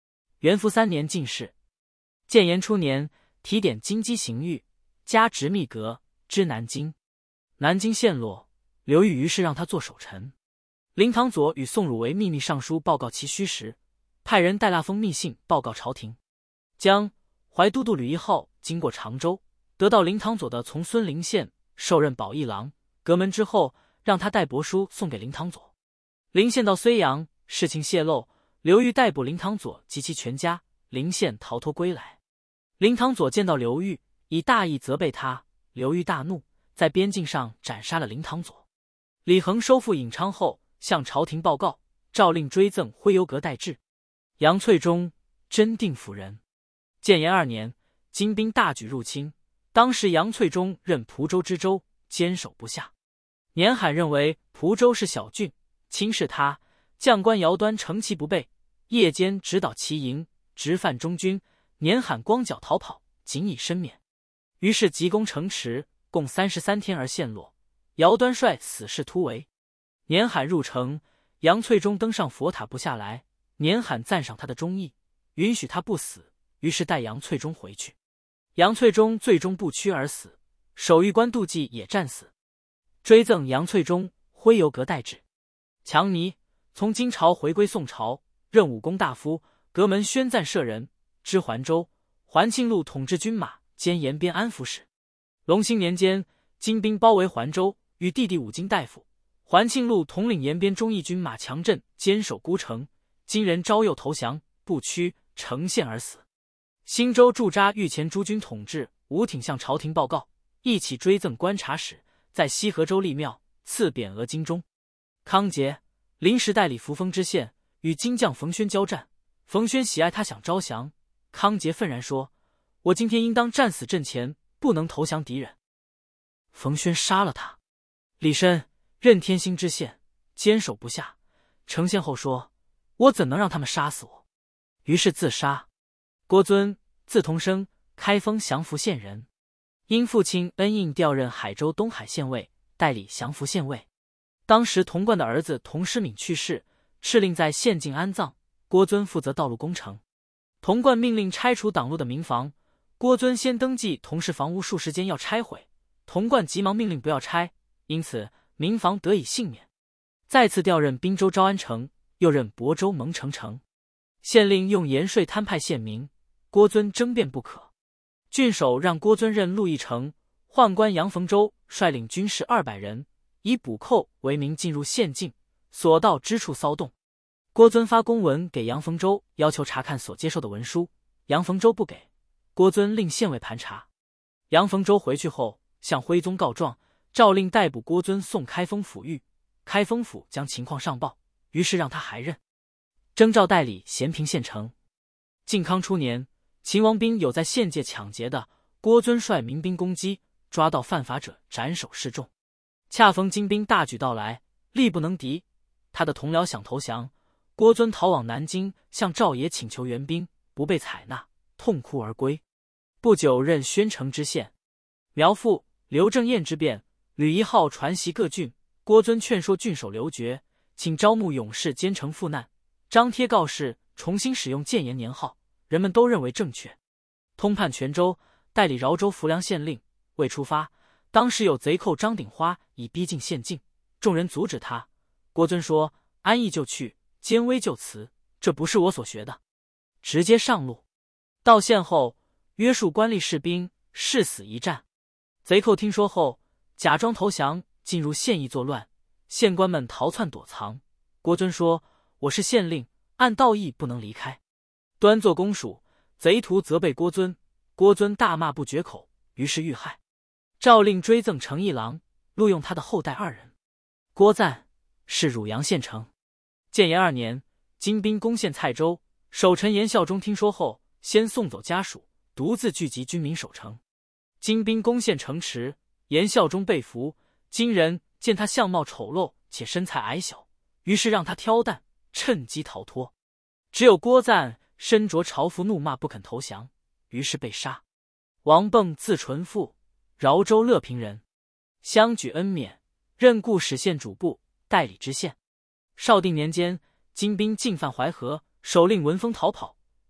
元符3年进士。建炎初年，提点京畿刑狱，加直秘阁，知南京。南京陷落，刘裕于是让他做守臣。林堂佐与宋汝为秘密上书报告其虚实，派人带那封密信报告朝廷。江淮都督吕义浩经过常州，得到林堂佐的从孙陵县，受任保义郎。阁门之后，让他带帛书送给林堂佐。临县到睢阳，事情泄露，刘裕逮捕林堂佐及其全家，临县逃脱归来。林堂佐见到刘裕，以大义责备他，刘裕大怒，在边境上斩杀了林堂佐。李恒收复颍昌后，向朝廷报告，诏令追赠徽游阁代制。杨粹忠，真定府人。建炎2年，金兵大举入侵，当时杨粹忠任蒲州知州，坚守不下。年罕认为蒲州是小郡，轻视他，将官姚端乘其不备，夜间直捣其营，直犯中军。年罕光脚逃跑，仅以身免。于是急攻城池，共33天而陷落。姚端率死士突围，年罕入城，杨粹忠登上佛塔不下来。年罕赞赏他的忠义，允许他不死，于是带杨粹忠回去。杨粹忠最终不屈而死，守御官杜季也战死。追赠杨粹忠徽游阁代制。强尼从金朝回归宋朝，任武功大夫，阁门宣赞舍人，知环州。环庆禄统治军马，兼延边安抚使。隆兴年间，金兵包围环州，与弟弟武金大夫。环庆禄统领延边忠义军马强阵，坚守孤城。金人招诱投降，不屈，城陷而死。新州驻扎御前诸军统制吴挺向朝廷报告，一起追赠观察使，在西河州立庙，赐匾额京中。康节临时代理扶风知县，与金将冯轩交战。冯轩喜爱他，想招降。康节愤然说：“我今天应当战死阵前，不能投降敌人。”冯轩杀了他。李绅任天兴知县，坚守不下。成县后说：“我怎能让他们杀死我？”于是自杀。郭遵，字同生，开封降福县人，因父亲恩印调任海州东海县尉，代理降福县尉。当时童贯的儿子童师敏去世，敕令在县境安葬，郭遵负责道路工程。童贯命令拆除挡路的民房，郭遵先登记童氏房屋数十间要拆毁，童贯急忙命令不要拆，因此民房得以幸免。再次调任滨州昭安城，又任亳州蒙城城。县令用盐税摊派县民，郭遵争辩不可。郡守让郭遵任鹿邑城，宦官杨逢州率领军士200人，以捕寇为名进入县境，所到之处骚动。郭遵发公文给杨逢州，要求查看所接受的文书，杨逢州不给。郭遵令县尉盘查。杨逢州回去后，向徽宗告状，诏令逮捕郭遵送开封府狱。开封府将情况上报，于是让他还任。征召代理咸平县丞。靖康初年，秦王兵有在县界抢劫的，郭遵率民兵攻击，抓到犯法者斩首示众。恰逢金兵大举到来，力不能敌，他的同僚想投降，郭遵逃往南京，向赵野请求援兵，不被采纳，痛哭而归。不久任宣城知县。苗阜、刘正彦之变，吕义浩传檄各郡，郭遵劝说郡守刘觉，请招募勇士兼程赴难，张贴告示，重新使用建炎年号，人们都认为正确。通判泉州，代理饶州浮梁县令，未出发，当时有贼寇张鼎花已逼近县境，众人阻止他。郭遵说：“安逸就去，坚危就辞，这不是我所学的。”直接上路。到县后，约束官吏士兵，誓死一战。贼寇听说后，假装投降，进入县邑作乱，县官们逃窜躲藏。郭遵说：“我是县令，按道义不能离开。”端坐公署，贼徒责备郭遵，郭遵大骂不绝口，于是遇害。诏令追赠成义郎，录用他的后代2人。郭赞是汝阳县丞。建炎2年，金兵攻陷蔡州，守臣严孝忠听说后，先送走家属，独自聚集军民守城。金兵攻陷城池，严孝忠被俘。金人见他相貌丑陋且身材矮小，于是让他挑担，趁机逃脱。只有郭赞身着朝服怒骂不肯投降，于是被杀。王迸字纯富，饶州乐平人，相举恩免，任固始县主簿，代理知县。绍定年间，金兵进犯淮河，首令文峰逃跑，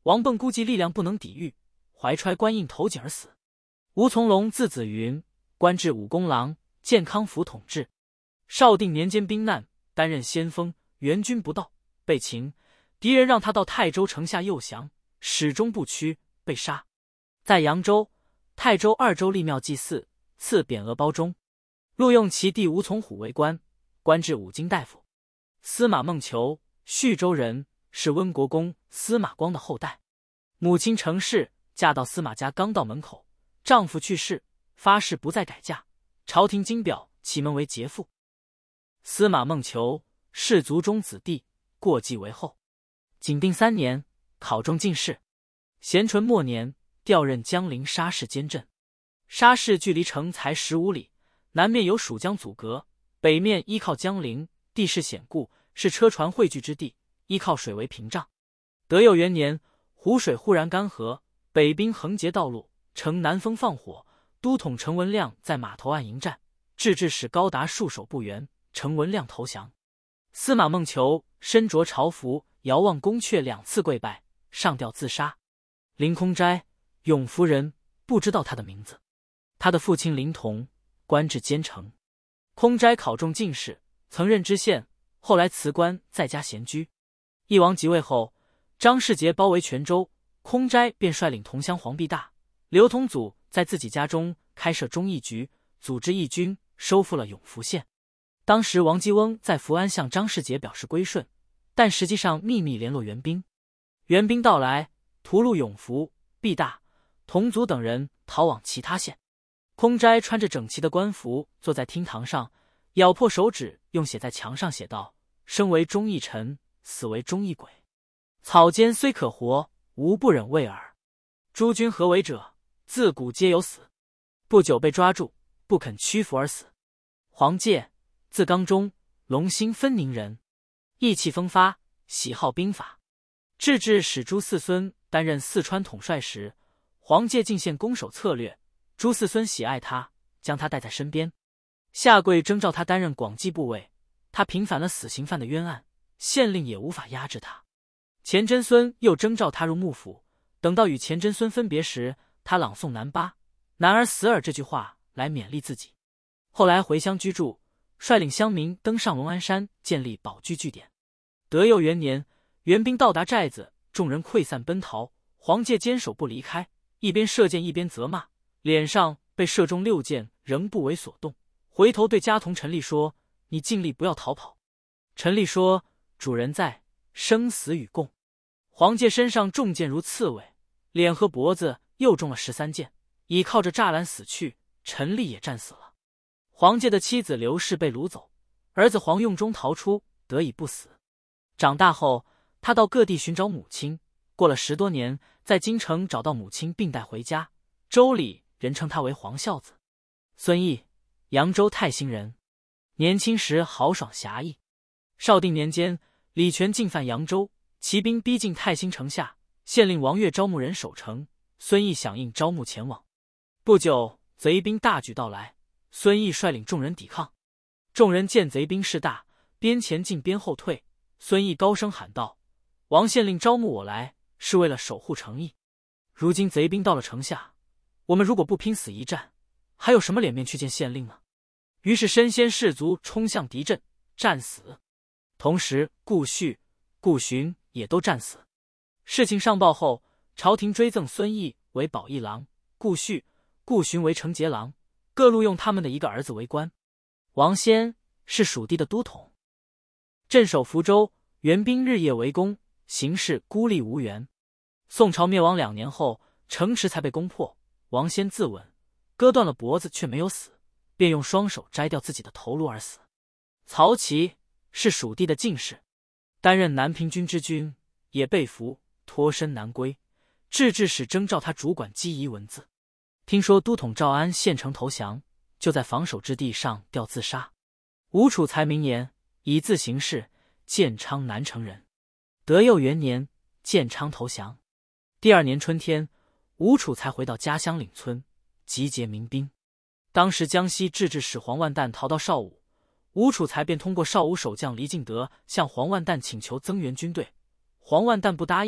王迸估计力量不能抵御，怀揣官印投井而死。吴从龙字子云，官至武功郎、建康府统制。绍定年间兵难，担任先锋，援军不到，被擒。敌人让他到泰州城下诱降，始终不屈，被杀。在扬州、泰州二州立庙祭祀，赐匾额包中。录用其弟吴从虎为官，官至武经大夫。司马孟求，叙州人，是温国公司马光的后代。母亲程氏嫁到司马家，刚到门口，丈夫去世，发誓不再改嫁。朝廷金表其门为节妇。司马孟求，氏族中子弟，过继为后。景定3年，考中进士。咸淳末年，调任江陵沙市监镇。沙市距离城才15里，南面有蜀江阻隔，北面依靠江陵，地势险固，是车船汇聚之地，依靠水为屏障。德佑元年，湖水忽然干涸，北兵横截道路，城南风放火，都统程文亮在码头岸迎战，制置使高达数手不援，程文亮投降。司马孟求身着朝服，遥望宫阙2次跪拜，上吊自杀。林空斋，永福人，不知道他的名字。他的父亲林同，官至监丞。空斋考中进士，曾任知县，后来辞官，在家闲居。义王即位后，张世杰包围泉州，空斋便率领同乡黄必大、刘同祖在自己家中开设忠义局，组织义军，收复了永福县。当时王基翁在福安向张世杰表示归顺，但实际上秘密联络援兵。援兵到来，屠戮永福、必大、同祖等人，逃往其他县。空斋穿着整齐的官服，坐在厅堂上，咬破手指，用写在墙上写道：生为忠义臣，死为忠义鬼。草菅虽可活，无不忍畏耳。诸君何为者？自古皆有死。不久被抓住，不肯屈服而死。黄介，字刚中，龙兴分宁人，意气风发，喜好兵法。制置使朱四孙担任四川统帅时，黄介进献攻守策略，朱四孙喜爱他，将他带在身边。下跪征召他担任广济部尉，他平反了死刑犯的冤案，县令也无法压制他。钱真孙又征召他入幕府，等到与钱真孙分别时，他朗诵南巴男儿死耳这句话来勉励自己。后来回乡居住，率领乡民登上龙安山，建立保据据点。德佑元年，援兵到达寨子，众人溃散奔逃，黄介坚守不离开，一边射箭一边责骂，脸上被射中6箭，仍不为所动。回头对家童陈立说：你尽力不要逃跑。陈立说：主人在，生死与共。黄介身上中箭如刺猬，脸和脖子又中了13箭，倚靠着栅栏死去，陈立也战死了。黄介的妻子刘氏被掳走，儿子黄用忠逃出，得以不死。长大后，他到各地寻找母亲，过了10多年，在京城找到母亲，并带回家。州里人称他为黄孝子。孙毅，扬州泰兴人，年轻时豪爽侠义。绍定年间，李全进犯扬州，骑兵逼近泰兴城下，县令王悦招募人守城，孙毅响应招募前往。不久，贼兵大举到来，孙毅率领众人抵抗。众人见贼兵势大，边前进边后退。孙毅高声喊道：王县令招募我来，是为了守护城邑。如今贼兵到了城下，我们如果不拼死一战，还有什么脸面去见县令呢？于是身先士卒，冲向敌阵，战死。同时顾旭、顾寻也都战死。事情上报后，朝廷追赠孙毅为保义郎，顾旭、顾寻为承节郎，各录用他们的一个儿子为官。王先是蜀地的都统，镇守福州，援兵日夜围攻，形势孤立无援。宋朝灭亡2年后，城池才被攻破，王先自刎，割断了脖子却没有死，便用双手摘掉自己的头颅而死。曹琦是蜀地的进士，担任南平军之君，也被俘，脱身南归。制置使征召他主管机宜文字。听说都统赵安献城投降，就在防守之地上吊自杀。吴楚才明年，以字行事，建昌南城人。德佑元年，建昌投降。第2年春天，吴楚才回到家乡岭村，集结民兵。当时江西制置使黄万旦逃到邵武，吴楚才便通过邵武守将黎敬德向黄万旦请求增援军队。黄万旦不答应，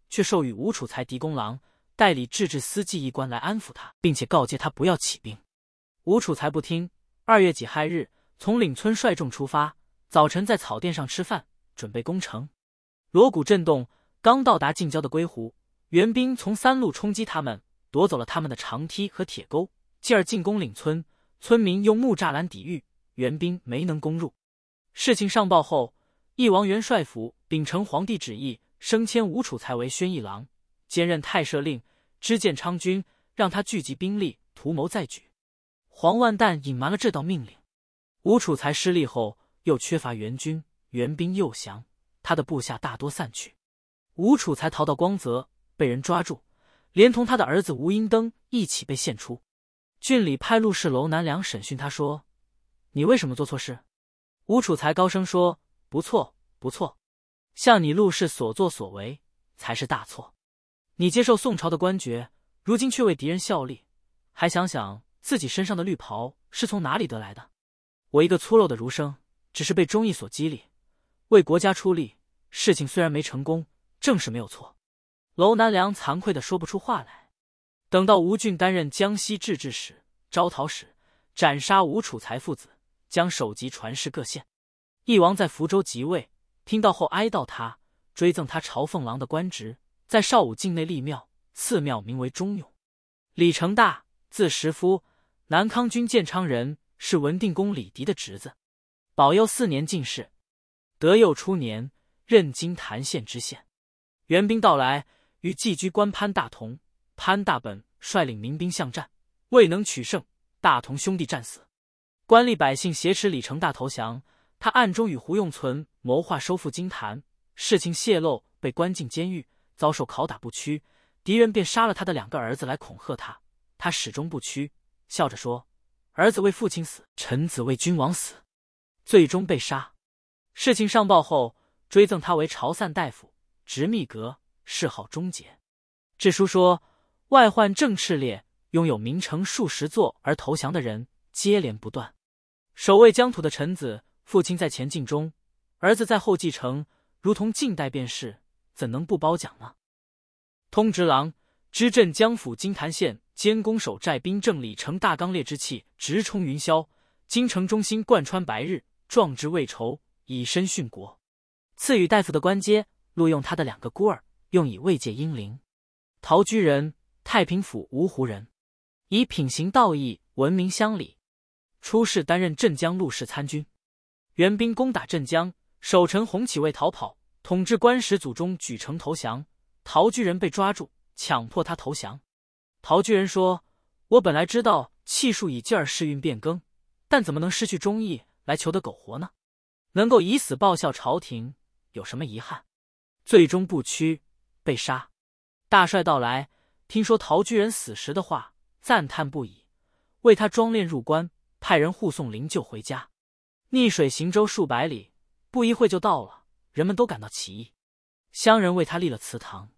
却授予吴楚才狄公郎，代理制置司记一官来安抚他，并且告诫他不要起兵。吴楚才不听。2月己亥日，从岭村率众出发，早晨在草甸上吃饭，准备攻城。锣鼓震动，刚到达近郊的归湖，援兵从3路冲击他们，夺走了他们的长梯和铁钩，继而进攻岭村。村民用木栅栏抵御，援兵没能攻入。事情上报后，义王元帅府秉承皇帝旨意，升迁吴楚才为宣义郎，兼任太舍令，知建昌军，让他聚集兵力，图谋再举。黄万旦隐瞒了这道命令。吴楚才失利后，又缺乏援军，援兵又降，他的部下大多散去。吴楚才逃到光泽，被人抓住，连同他的儿子吴英登一起被献出。郡里派陆氏楼南梁审讯他说：“你为什么做错事？”吴楚才高声说：“不错，不错，像你陆氏所作所为才是大错。你接受宋朝的官爵，如今却为敌人效力，还想想自己身上的绿袍是从哪里得来的？我一个粗陋的儒生，只是被忠义所激励，为国家出力，事情虽然没成功，正是没有错。”楼南梁惭愧地说不出话来。等到吴郡担任江西制置使、招讨使，斩杀吴楚才父子，将首级传示各县。义王在福州即位，听到后哀悼他，追赠他朝奉郎的官职，在少武境内立庙，赐庙名为忠永。李成大，字石夫，南康军建昌人，是文定公李迪的侄子。保佑4年进士，德佑初年任金坛县知县。援兵到来，与寄居官潘大同、潘大本率领民兵相战，未能取胜，大同兄弟战死。官吏百姓挟持李成大投降，他暗中与胡用存谋划收复金坛，事情泄露，被关进监狱，遭受拷打不屈。敌人便杀了他的2个儿子来恐吓他，他始终不屈，笑着说：“儿子为父亲死，臣子为君王死。”最终被杀。事情上报后，追赠他为潮散大夫、直秘阁，谥号忠节。志书说，外患正炽烈，拥有名城数十座而投降的人接连不断。守卫疆土的臣子，父亲在前尽忠，儿子在后继承，如同近代便是，怎能不褒奖呢？通直郎知镇江府金坛县监攻守寨兵正李成大刚烈之气直冲云霄，京城中心贯穿白日，壮志未酬，以身殉国。赐予大夫的官阶，录用他的2个孤儿，用以慰藉英灵。陶居人，太平府芜湖人，以品行道义闻名乡里。出仕担任镇江陆氏参军。援兵攻打镇江，守臣洪启卫逃跑，统治官始祖宗举城投降。陶居人被抓住，强迫他投降。陶居人说：“我本来知道气数已尽而世运变更，但怎么能失去忠义来求得苟活呢？能够以死报效朝廷，有什么遗憾？”最终不屈，被杀。大帅到来，听说陶居人死时的话，赞叹不已，为他装殓入关，派人护送灵柩回家。逆水行舟数百里，不一会就到了，人们都感到奇异。乡人为他立了祠堂。